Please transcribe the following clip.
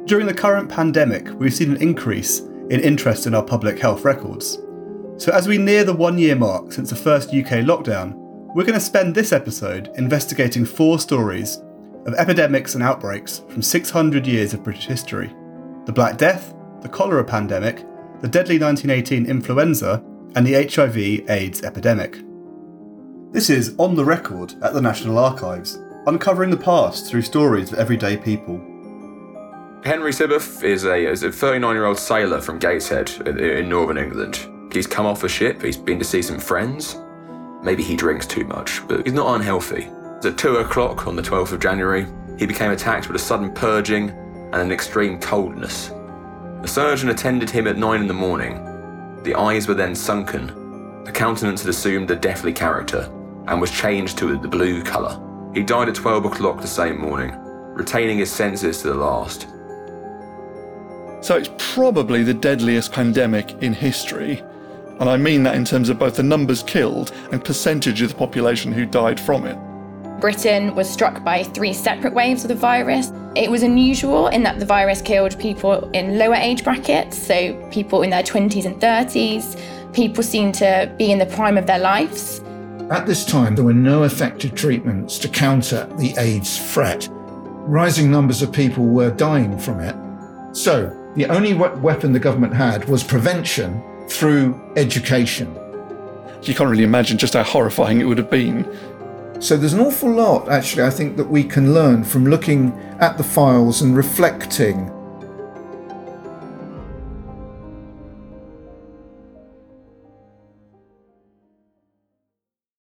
During the current pandemic, we've seen an increase in interest in our public health records. So as we near the 1-year mark since the first UK lockdown, we're going to spend this episode investigating 4 stories of epidemics and outbreaks from 600 years of British history. The Black Death, the cholera pandemic, the deadly 1918 influenza, and the HIV/AIDS epidemic. This is On the Record at the National Archives, uncovering the past through stories of everyday people. Henry Sibboff is a 39-year-old sailor from Gateshead in northern England. He's come off a ship, he's been to see some friends. Maybe he drinks too much, but he's not unhealthy. At 2 o'clock on the 12th of January, he became attacked with a sudden purging and an extreme coldness. The surgeon attended him at 9 in the morning. The eyes were then sunken. The countenance had assumed a deathly character and was changed to the blue colour. He died at 12 o'clock the same morning, retaining his senses to the last. So it's probably the deadliest pandemic in history, and I mean that in terms of both the numbers killed and percentage of the population who died from it. Britain was struck by 3 separate waves of the virus. It was unusual in that the virus killed people in lower age brackets, so people in their 20s and 30s. People seemed to be in the prime of their lives. At this time, there were no effective treatments to counter the AIDS threat. Rising numbers of people were dying from it. So, the only weapon the government had was prevention through education. You can't really imagine just how horrifying it would have been. So there's an awful lot, actually, I think, that we can learn from looking at the files and reflecting